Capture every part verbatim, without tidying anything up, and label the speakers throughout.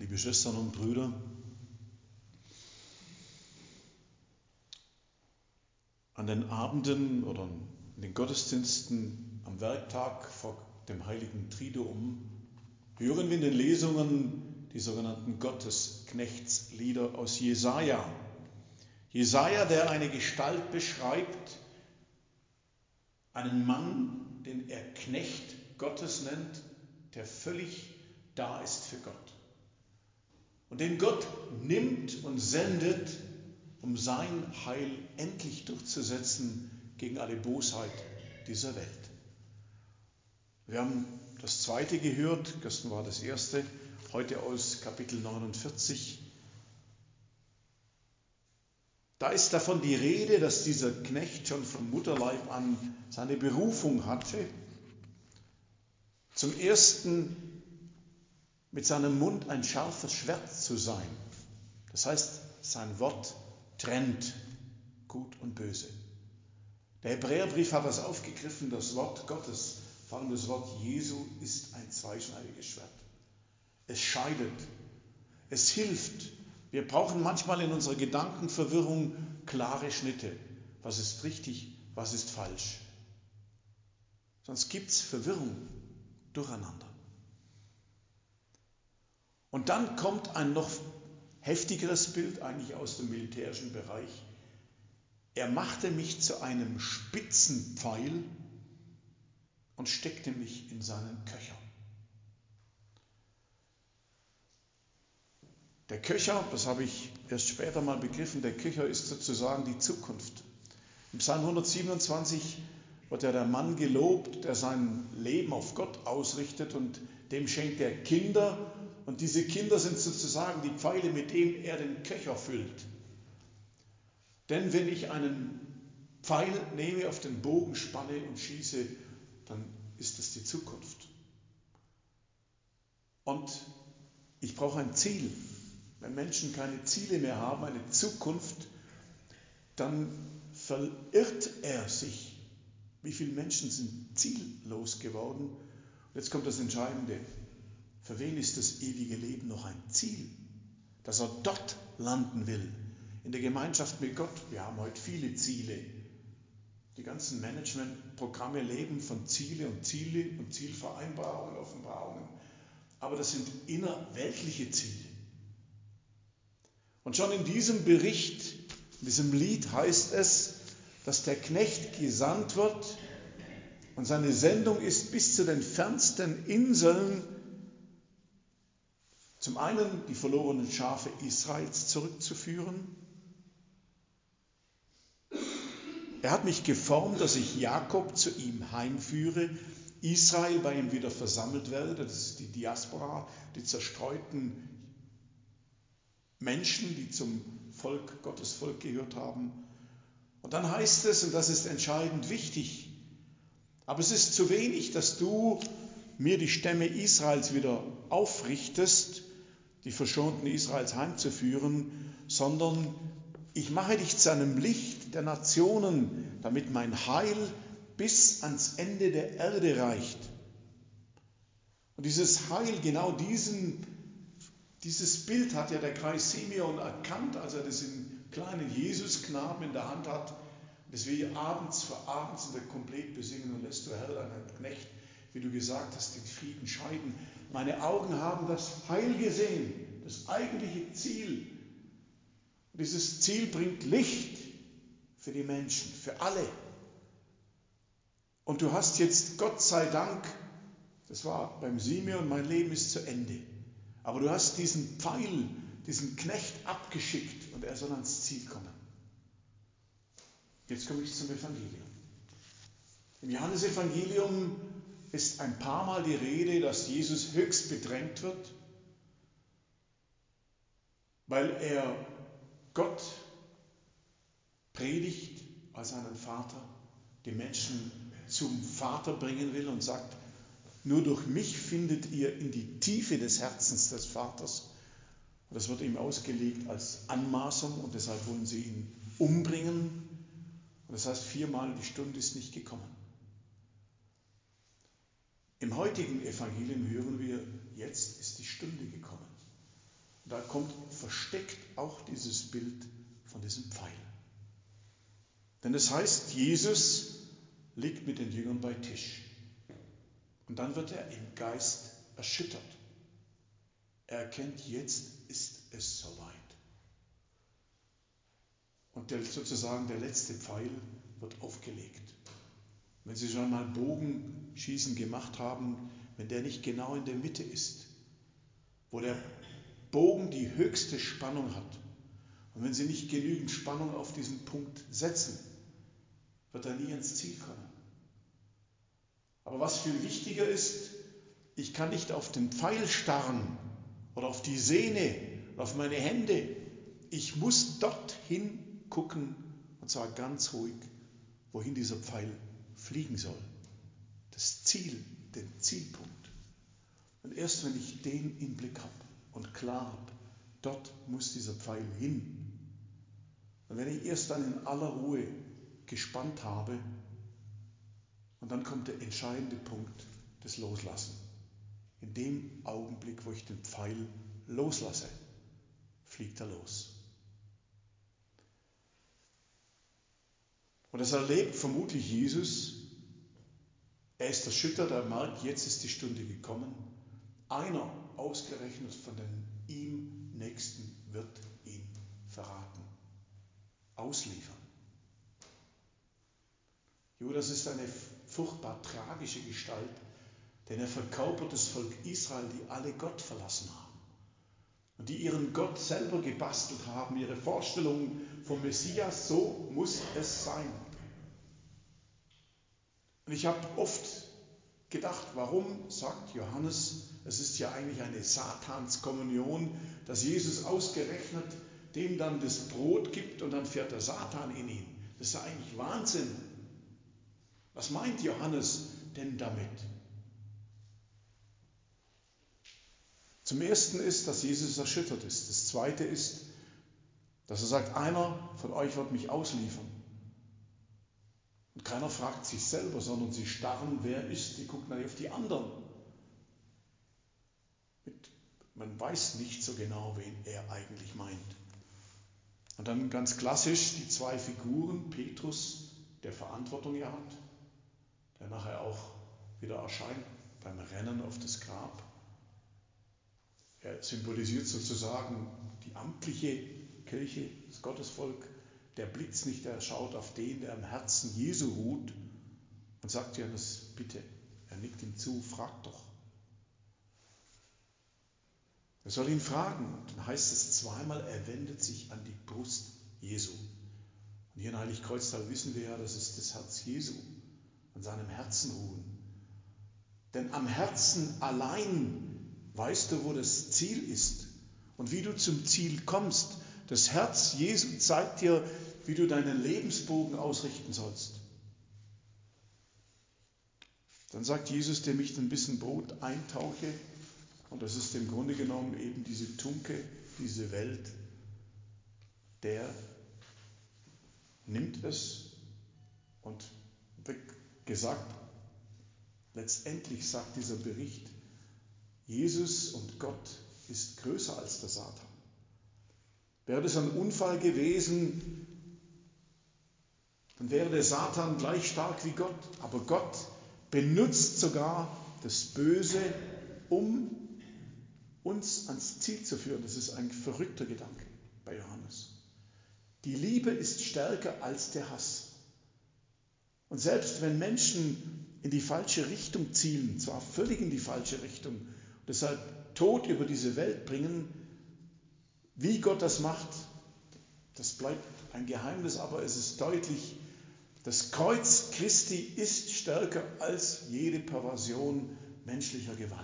Speaker 1: Liebe Schwestern und Brüder, an den Abenden oder in den Gottesdiensten am Werktag vor dem heiligen Triduum hören wir in den Lesungen die sogenannten Gottesknechtslieder aus Jesaja. Jesaja, der eine Gestalt beschreibt, einen Mann, den er Knecht Gottes nennt, der völlig da ist für Gott. Und den Gott nimmt und sendet, um sein Heil endlich durchzusetzen gegen alle Bosheit dieser Welt. Wir haben das zweite gehört, gestern war das erste, heute aus Kapitel neunundvierzig. Da ist davon die Rede, dass dieser Knecht schon vom Mutterleib an seine Berufung hatte, zum ersten mit seinem Mund ein scharfes Schwert zu sein. Das heißt, sein Wort trennt Gut und Böse. Der Hebräerbrief hat das aufgegriffen, das Wort Gottes, vor allem das Wort Jesu, ist ein zweischneidiges Schwert. Es scheidet, es hilft. Wir brauchen manchmal in unserer Gedankenverwirrung klare Schnitte. Was ist richtig, was ist falsch? Sonst gibt es Verwirrung, Durcheinander. Und dann kommt ein noch heftigeres Bild, eigentlich aus dem militärischen Bereich. Er machte mich zu einem Spitzenpfeil und steckte mich in seinen Köcher. Der Köcher, das habe ich erst später mal begriffen, der Köcher ist sozusagen die Zukunft. Im Psalm hundertsiebenundzwanzig wird ja der Mann gelobt, der sein Leben auf Gott ausrichtet und dem schenkt er Kinder. Und diese Kinder sind sozusagen die Pfeile, mit denen er den Köcher füllt. Denn wenn ich einen Pfeil nehme, auf den Bogen spanne und schieße, dann ist es die Zukunft. Und ich brauche ein Ziel. Wenn Menschen keine Ziele mehr haben, eine Zukunft, dann verirrt er sich. Wie viele Menschen sind ziellos geworden? Und jetzt kommt das Entscheidende. Für wen ist das ewige Leben noch ein Ziel? Dass er dort landen will, in der Gemeinschaft mit Gott. Wir haben heute viele Ziele. Die ganzen Managementprogramme leben von Ziele und Ziele und Zielvereinbarungen, Offenbarungen. Aber das sind innerweltliche Ziele. Und schon in diesem Bericht, in diesem Lied heißt es, dass der Knecht gesandt wird und seine Sendung ist bis zu den fernsten Inseln, zum einen die verlorenen Schafe Israels zurückzuführen. Er hat mich geformt, dass ich Jakob zu ihm heimführe, Israel bei ihm wieder versammelt werde, das ist die Diaspora, die zerstreuten Menschen, die zum Volk, Gottes Volk gehört haben. Und dann heißt es, und das ist entscheidend wichtig, aber es ist zu wenig, dass du mir die Stämme Israels wieder aufrichtest, die Verschonten Israels heimzuführen, sondern ich mache dich zu einem Licht der Nationen, damit mein Heil bis ans Ende der Erde reicht. Und dieses Heil, genau diesen, dieses Bild hat ja der Kreis Simeon erkannt, als er diesen kleinen Jesusknaben in der Hand hat, das wir abends für abends in der Komplett besingen und lässt du Herr deinen Knecht, wie du gesagt hast, den Frieden scheiden. Meine Augen haben das Heil gesehen, das eigentliche Ziel. Dieses Ziel bringt Licht für die Menschen, für alle. Und du hast jetzt, Gott sei Dank, das war beim Simeon, mein Leben ist zu Ende. Aber du hast diesen Pfeil, diesen Knecht abgeschickt und er soll ans Ziel kommen. Jetzt komme ich zum Evangelium. Im Johannesevangelium ist ein paar Mal die Rede, dass Jesus höchst bedrängt wird, weil er Gott predigt als einen Vater, die Menschen zum Vater bringen will und sagt, nur durch mich findet ihr in die Tiefe des Herzens des Vaters. Und das wird ihm ausgelegt als Anmaßung und deshalb wollen sie ihn umbringen. Und das heißt, viermal die Stunde ist nicht gekommen. Im heutigen Evangelium hören wir, jetzt ist die Stunde gekommen. Und da kommt versteckt auch dieses Bild von diesem Pfeil. Denn es heißt, Jesus liegt mit den Jüngern bei Tisch. Und dann wird er im Geist erschüttert. Er erkennt, jetzt ist es soweit. Und der, sozusagen der letzte Pfeil wird aufgelegt. Wenn Sie schon mal Bogenschießen gemacht haben, wenn der nicht genau in der Mitte ist, wo der Bogen die höchste Spannung hat, und wenn Sie nicht genügend Spannung auf diesen Punkt setzen, wird er nie ins Ziel kommen. Aber was viel wichtiger ist, ich kann nicht auf den Pfeil starren oder auf die Sehne oder auf meine Hände. Ich muss dorthin gucken, und zwar ganz ruhig, wohin dieser Pfeil fliegen soll. Das Ziel, den Zielpunkt. Und erst wenn ich den im Blick habe und klar habe, dort muss dieser Pfeil hin. Und wenn ich erst dann in aller Ruhe gespannt habe, und dann kommt der entscheidende Punkt des Loslassen. In dem Augenblick, wo ich den Pfeil loslasse, fliegt er los. Und das erlebt vermutlich Jesus. Er ist erschüttert, er merkt, jetzt ist die Stunde gekommen. Einer, ausgerechnet von den ihm Nächsten, wird ihn verraten, ausliefern. Judas ist eine furchtbar tragische Gestalt, denn er verkörpert das Volk Israel, die alle Gott verlassen haben und die ihren Gott selber gebastelt haben, ihre Vorstellungen vom Messias, so muss es sein. Und ich habe oft gedacht, warum sagt Johannes, es ist ja eigentlich eine Satanskommunion, dass Jesus ausgerechnet dem dann das Brot gibt und dann fährt der Satan in ihn. Das ist ja eigentlich Wahnsinn. Was meint Johannes denn damit? Zum Ersten ist, dass Jesus erschüttert ist. Das Zweite ist, dass er sagt, einer von euch wird mich ausliefern. Und keiner fragt sich selber, sondern sie starren, wer ist, die gucken auf die anderen. Man weiß nicht so genau, wen er eigentlich meint. Und dann ganz klassisch die zwei Figuren, Petrus, der Verantwortung ja hat, der nachher auch wieder erscheint beim Rennen auf das Grab. Er symbolisiert sozusagen die amtliche Kirche, das Gottesvolk. Der blickt nicht, der schaut auf den, der am Herzen Jesu ruht und sagt Johannes, bitte, er nickt ihm zu, frag doch. Er soll ihn fragen. Und dann heißt es zweimal, er wendet sich an die Brust Jesu. Und hier in Heiligkreuztal wissen wir ja, das ist das Herz Jesu, an seinem Herzen ruhen. Denn am Herzen allein weißt du, wo das Ziel ist und wie du zum Ziel kommst. Das Herz Jesu zeigt dir, wie du deinen Lebensbogen ausrichten sollst. Dann sagt Jesus, dem ich ein bisschen Brot eintauche, und das ist im Grunde genommen eben diese Tunke, diese Welt, der nimmt es und gesagt, letztendlich sagt dieser Bericht, Jesus und Gott ist größer als der Satan. Wäre das ein Unfall gewesen, dann wäre der Satan gleich stark wie Gott. Aber Gott benutzt sogar das Böse, um uns ans Ziel zu führen. Das ist ein verrückter Gedanke bei Johannes. Die Liebe ist stärker als der Hass. Und selbst wenn Menschen in die falsche Richtung zielen, zwar völlig in die falsche Richtung, und deshalb Tod über diese Welt bringen, wie Gott das macht, das bleibt ein Geheimnis, aber es ist deutlich, das Kreuz Christi ist stärker als jede Perversion menschlicher Gewalt.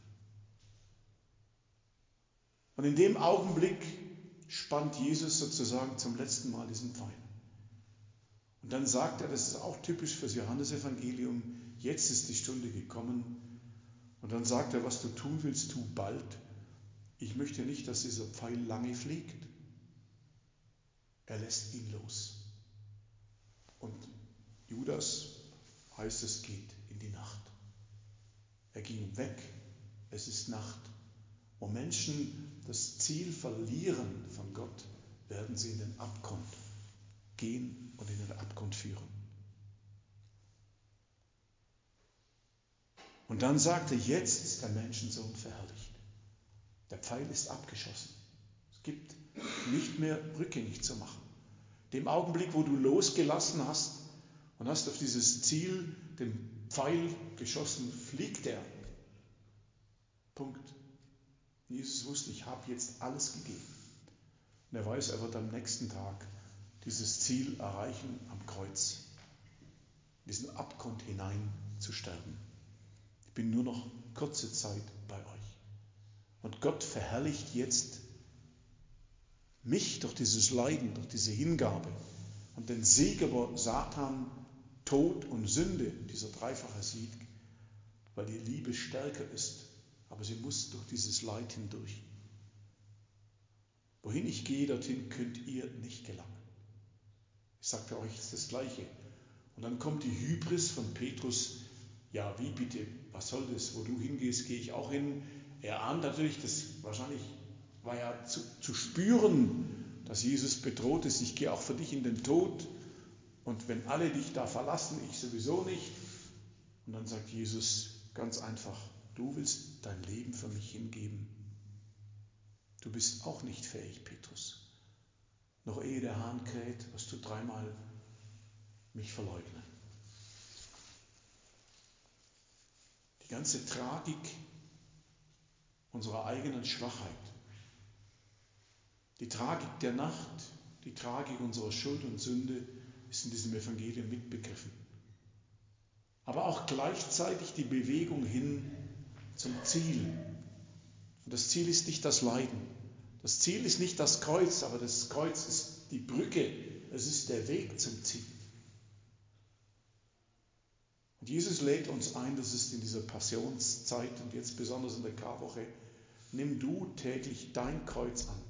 Speaker 1: Und in dem Augenblick spannt Jesus sozusagen zum letzten Mal diesen Pfeil. Und dann sagt er, das ist auch typisch für das Johannesevangelium, jetzt ist die Stunde gekommen. Und dann sagt er, was du tun willst, tu bald. Ich möchte nicht, dass dieser Pfeil lange fliegt. Er lässt ihn los. Und Judas, heißt es, geht in die Nacht. Er ging weg, es ist Nacht. Wo Menschen das Ziel verlieren von Gott, werden sie in den Abgrund gehen und in den Abgrund führen. Und dann sagte, jetzt ist der Menschensohn verherrlicht. Der Pfeil ist abgeschossen. Es gibt nicht mehr rückgängig zu machen. Dem Augenblick, wo du losgelassen hast und hast auf dieses Ziel den Pfeil geschossen, fliegt er. Punkt. Jesus wusste, ich habe jetzt alles gegeben. Und er weiß, er wird am nächsten Tag dieses Ziel erreichen am Kreuz. In diesen Abgrund hinein zu sterben. Ich bin nur noch kurze Zeit bei euch. Und Gott verherrlicht jetzt mich durch dieses Leiden, durch diese Hingabe und den Sieg über Satan, Tod und Sünde, dieser dreifache Sieg, weil die Liebe stärker ist. Aber sie muss durch dieses Leid hindurch. Wohin ich gehe, dorthin könnt ihr nicht gelangen. Ich sagte euch jetzt das Gleiche. Und dann kommt die Hybris von Petrus. Ja, wie bitte? Was soll das? Wo du hingehst, gehe ich auch hin. Er ahnt natürlich, dass wahrscheinlich war ja zu, zu spüren, dass Jesus bedroht ist. Ich gehe auch für dich in den Tod. Und wenn alle dich da verlassen, ich sowieso nicht. Und dann sagt Jesus ganz einfach, du willst dein Leben für mich hingeben. Du bist auch nicht fähig, Petrus. Noch ehe der Hahn kräht, wirst du dreimal mich verleugnen. Die ganze Tragik unserer eigenen Schwachheit, die Tragik der Nacht, die Tragik unserer Schuld und Sünde ist in diesem Evangelium mitbegriffen. Aber auch gleichzeitig die Bewegung hin zum Ziel. Und das Ziel ist nicht das Leiden. Das Ziel ist nicht das Kreuz, aber das Kreuz ist die Brücke. Es ist der Weg zum Ziel. Und Jesus lädt uns ein, das ist in dieser Passionszeit und jetzt besonders in der Karwoche, nimm du täglich dein Kreuz an.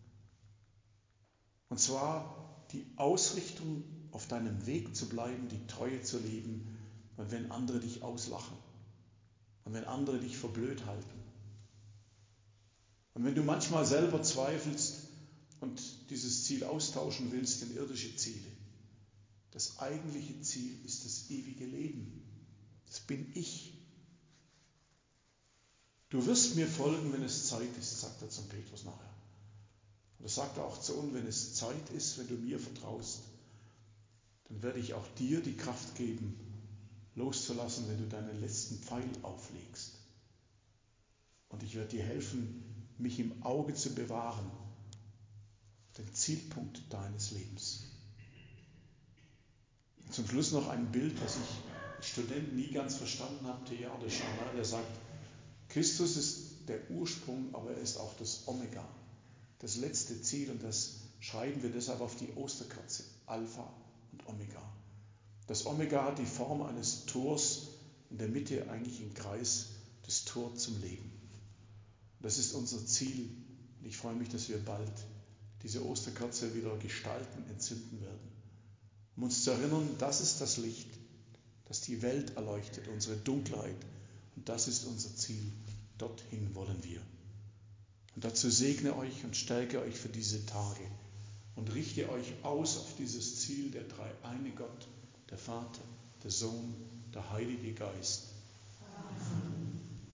Speaker 1: Und zwar die Ausrichtung, auf deinem Weg zu bleiben, die Treue zu leben, und wenn andere dich auslachen und wenn andere dich für blöd halten. Und wenn du manchmal selber zweifelst und dieses Ziel austauschen willst in irdische Ziele, das eigentliche Ziel ist das ewige Leben. Das bin ich. Du wirst mir folgen, wenn es Zeit ist, sagt er zum Petrus nachher. Und das sagt er auch zu uns, wenn es Zeit ist, wenn du mir vertraust, dann werde ich auch dir die Kraft geben, loszulassen, wenn du deinen letzten Pfeil auflegst. Und ich werde dir helfen, mich im Auge zu bewahren, den Zielpunkt deines Lebens. Und zum Schluss noch ein Bild, das ich als Student nie ganz verstanden habe. Teilhard de Chardin, der sagt, Christus ist der Ursprung, aber er ist auch das Omega, das letzte Ziel. Und das schreiben wir deshalb auf die Osterkerze, Alpha und Omega. Das Omega hat die Form eines Tors, in der Mitte eigentlich im Kreis, das Tor zum Leben. Das ist unser Ziel und ich freue mich, dass wir bald diese Osterkerze wieder gestalten, entzünden werden. Um uns zu erinnern, das ist das Licht, das die Welt erleuchtet, unsere Dunkelheit. Und das ist unser Ziel. Dorthin wollen wir. Und dazu segne euch und stärke euch für diese Tage und richte euch aus auf dieses Ziel, der dreieine Gott, der Vater, der Sohn, der Heilige Geist. Amen.